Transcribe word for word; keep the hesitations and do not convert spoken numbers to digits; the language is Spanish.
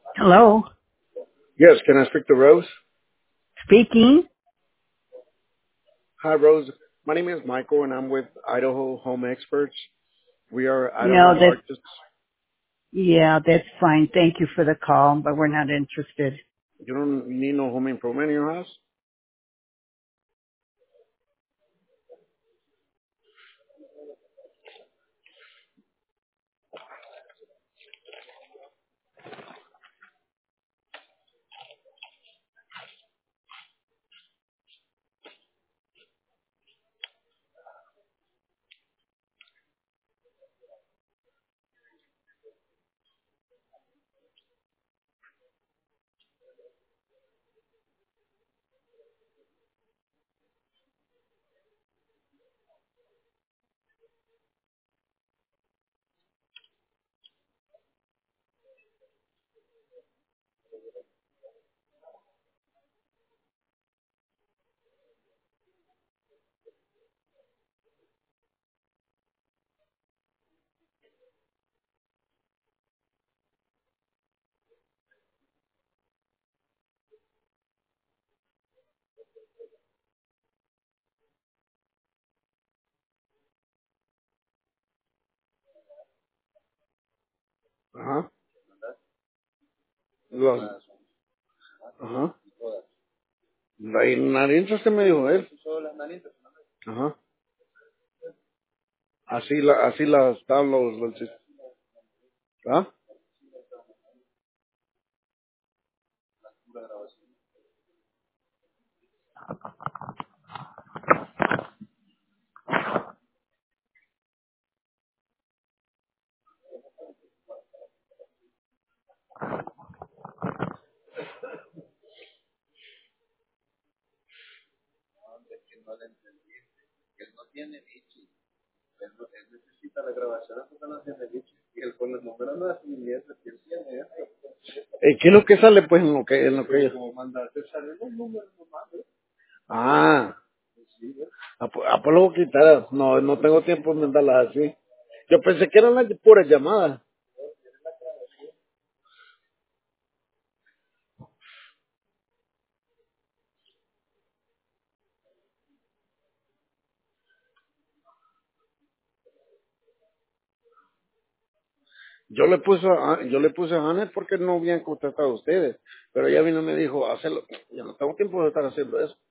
Hello, Yes, can I speak to Rose? speaking. Hi, Rose. My name is Michael, and I'm with Idaho Home Experts. We are No, Idaho's that largest. yeah, that's fine. Thank you for the call, but we're not interested. You don't need no home improvement in your house? Ajá. Los, ajá. La nariz que me dijo él. Ajá. Así la, así las están los, los, ¿ah? Eh, ¿Qué es lo que sale pues en lo que, en lo que ellos? Ah, ah, pues ah, pues lo voy a quitar. No, no tengo tiempo de mandarlas así. Yo pensé que eran las puras llamadas. Yo le puse a, yo le puse a Janet porque no habían contratado a ustedes, pero ella vino y me dijo, hacerlo. Yo no tengo tiempo de estar haciendo eso.